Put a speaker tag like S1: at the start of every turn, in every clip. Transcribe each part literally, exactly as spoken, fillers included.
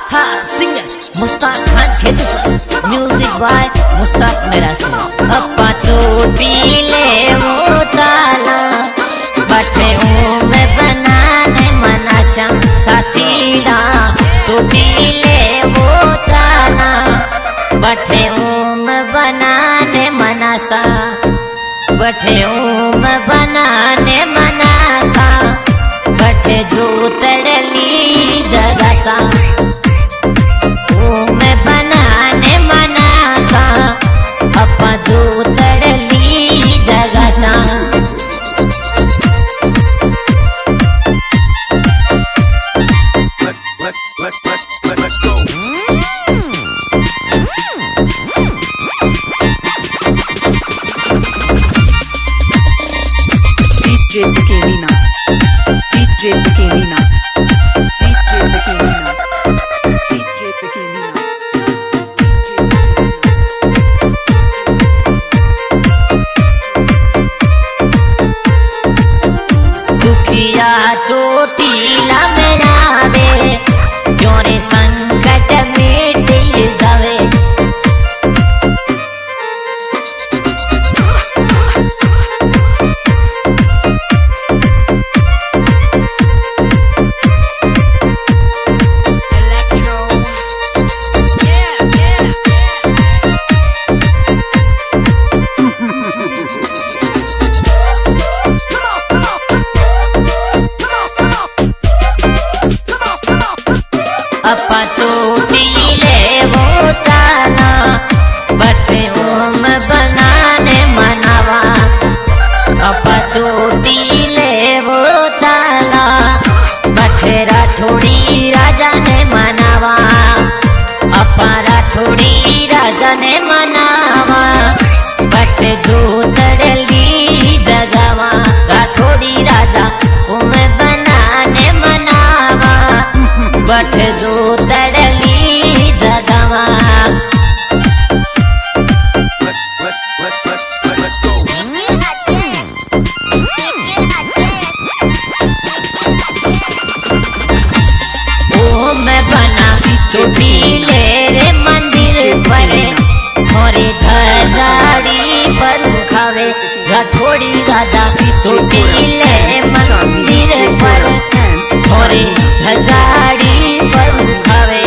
S1: हाँ सिंगर मुस्ताक खान खेती, music by Mushtaq मेरा से। अपा चोटी ले वो ताला बैठे में बनाने मना शम साथीड़ा। चोटी ले वो ताला बैठे में बनाने मना सा, बैठे में बनाने मना सा, बैठे जो तड़ली जगह सा, मैं बनाने मना सा, अपा जो तड़ली जगह सा।
S2: Let's let's let's let's let's let's go.
S3: D J Bukevina, D J Bukevina, D J Bukevina, D J Bukevina.
S1: दुखिया चोटीला मेरा दे, जोरे संकट मिट जावे। अपा चोटी ले वो चाला बैठे ओम बनाने मनावा। अपा चोटी ले वो चाला बैठे राठौड़ी राजा ने मनावा। अपा राठौड़ी राजा ने मनावा, बैठे जो तड़ली जगावा। राठौड़ी राजा ओम बनाने मनावा, बैठे जो तड़ली जगावा।
S2: Let's let's let's let's let's let's go.
S1: ओ मैं बना चोटी ले रे मंदिर पर, थोड़े धजाड़ी पर खावे। राठौड़ी दादा चोटी ले मंदिर पर, थोड़े धजाड़ी पर खावे।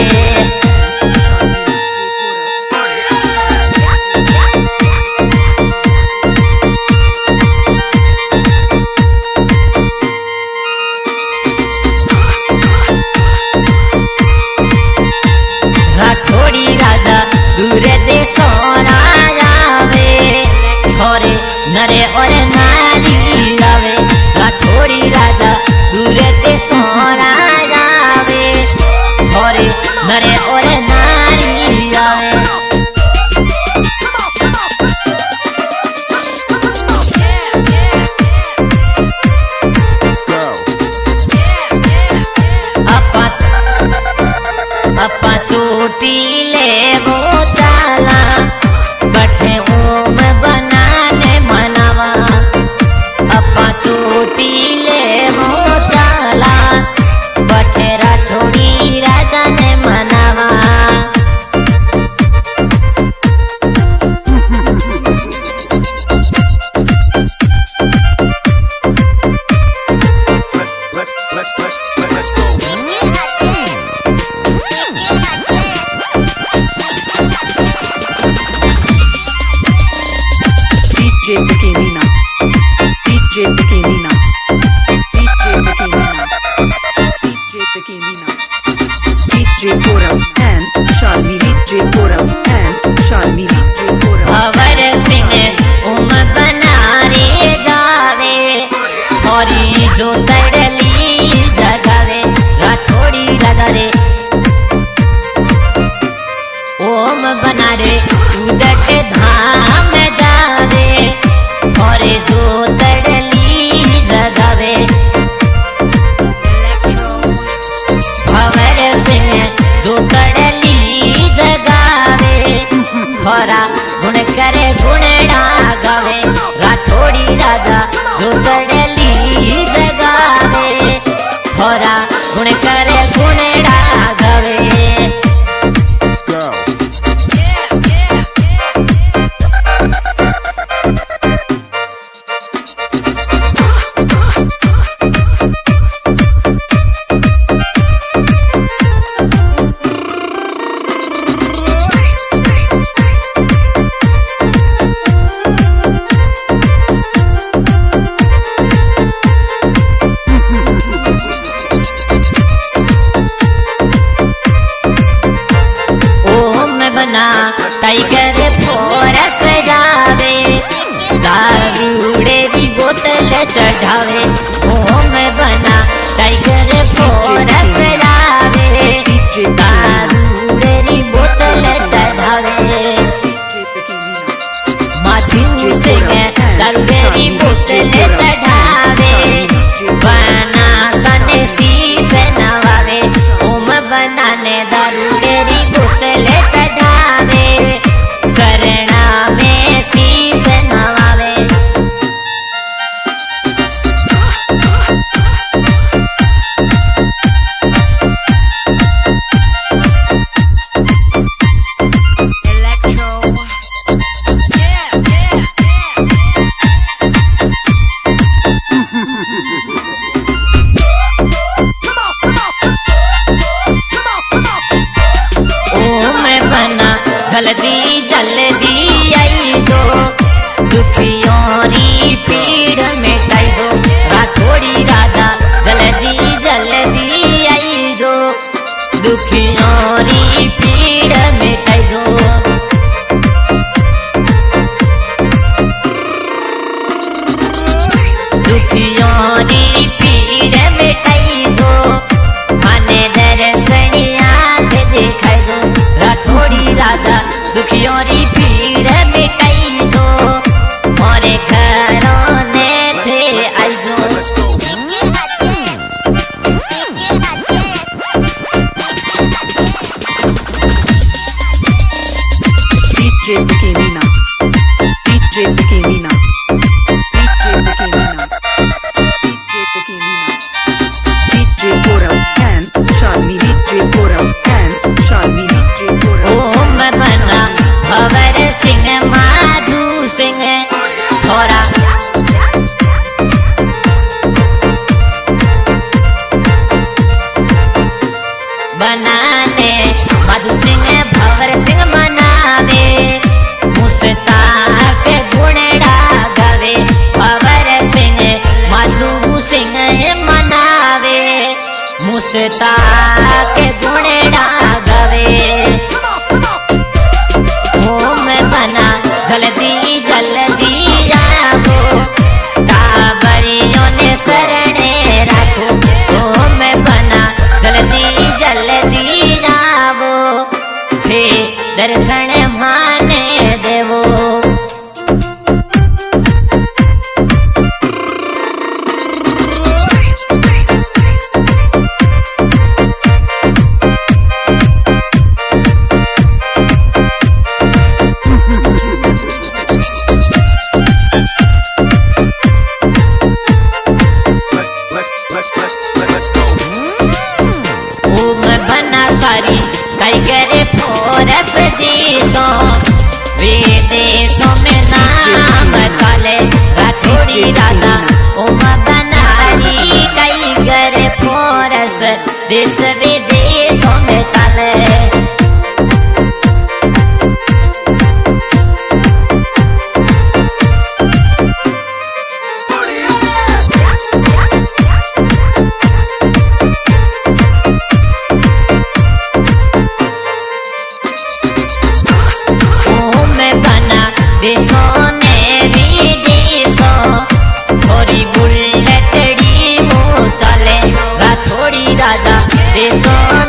S1: राठौड़ी राजा दूर देशों आवे, छोरे नरे और नारी आवे। राठौड़ी राजा दूर देशों आवे, छोरे नरे और नारी आवे।
S2: Go.
S1: अपा अपा चोटी ले वो चाला बैठे ओम बनाने मनावा। अपा चोटी ले वो चाला बैठे राठौड़ी राजा ने मनावा।
S2: Let's let's let's let's let's let's go.
S3: D J Bukevina, D J Bukevina, D J Bukevina, D J Bukevina, D J Gaurav and Shalmi, D J Gaurav and Shalmi, D J Gaurav.
S1: अवर सिंह उम बनारे गावे, हरी जो तड़ली जगावे। राठौड़ी राजा रे ओम बनारे उदट धाम जावे, हरे जो तड़ली जगावे। अवर सिंह जो तड़ली जगावे, खरा गुण करे गुणड़ा गावे। राठौड़ी राजा जो तड़ली जगावे, खरा गुण करे गुणड़ा गावे। टाइगर फोरस जावे दारूड़े की बोतल चढ़ावे ओम बना टाइगर फोरस जावे दारूड़े की बोतल चढ़ावे माथू सिंह दारूड़े की बोतल चढ़ावे बना सने शीश नवावे ओम बनाने दारूड़े की बोतल चढ़ावे चरणा में शीश नवावे जल्दी जल्दी आई दो दुखियों री पीड़ मिटाई दो राठौड़ी राजा जल्दी जल्दी आई दो दुखियों री पीड़ मिटाई दो दुखियों री पीड़ मिटाई दो माने दर्शनिया दिखाई दो राठौड़ी राजा दुखियों री पीड़ मिटाई दो मोरे घरों ने थे आई दो
S3: डीजे बकेमीना डीजे बकेमीना डीजे बकेमीना डीजे बकेमीना DJ Gaurav and Shalini DJ Gaurav and Shalini DJ Gaurav
S1: Om Bana Bhawar Singh Madhu Singh थोड़ा बनाने माधु सिंह भवर सिंह मनावे मुस्ताक गुणड़ा गावे भवर सिंह माधु सिंह मनावे मुस्ताक गुणड़ा गावे ओम बना जल्दी जल्दी आवो काबरियों ने शरणे राखो ओम बना जल्दी जल्दी आवो हे दर्शन माने देवो
S2: Let's let's let's let's let's go.
S1: ओम बना सारी टाइगर फोरस देशों विदेशों में नाम चले राठौड़ी राजा ओम बनारी टाइगर फोरस देश विदेशों में चले ओम बना देशों ने विदेशों थोड़ी बुलेटड़ी मुँह चले राठौड़ी राजा देशों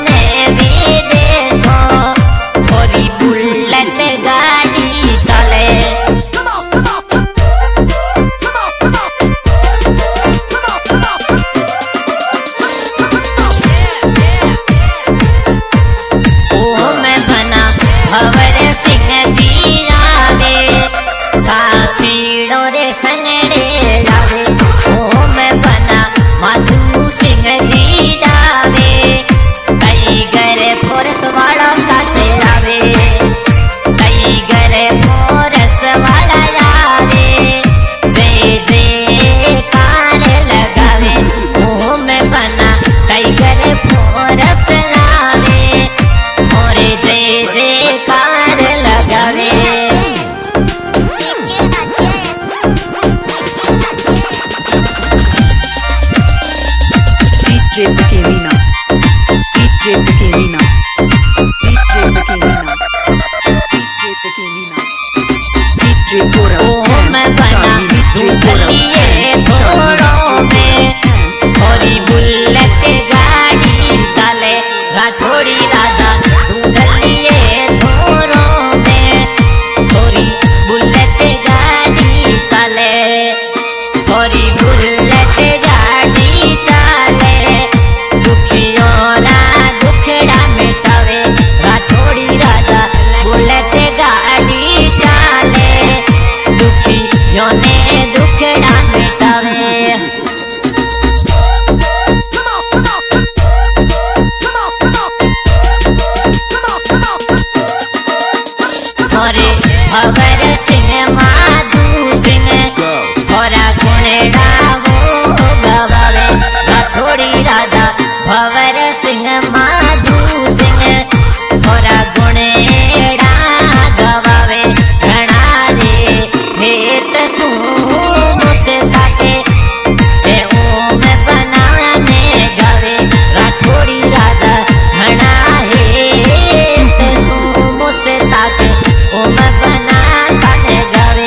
S1: भवर सिंह माधु सिंह थोड़ा गुणेड़ा गवावे घना रे भेट सू से ताके ए ओम बनाने गवे राठौड़ी राधा घना हेत सू से ताके ओम बना सने गवे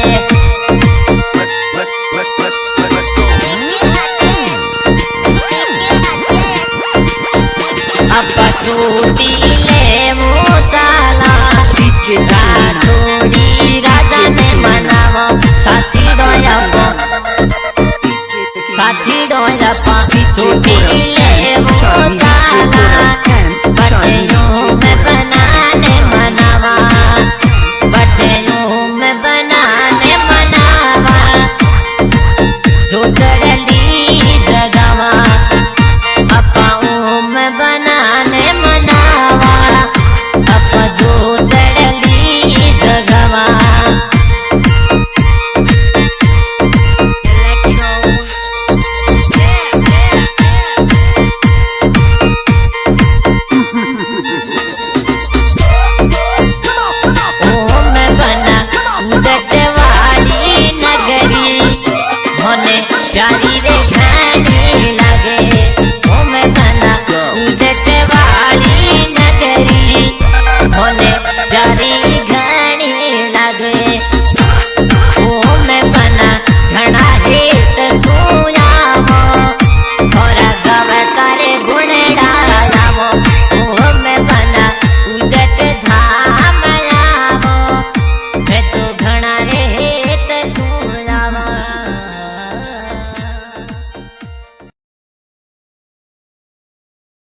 S2: Let's let's let's let's let's go.
S1: अब छूटी ले मुसाला
S3: डीजे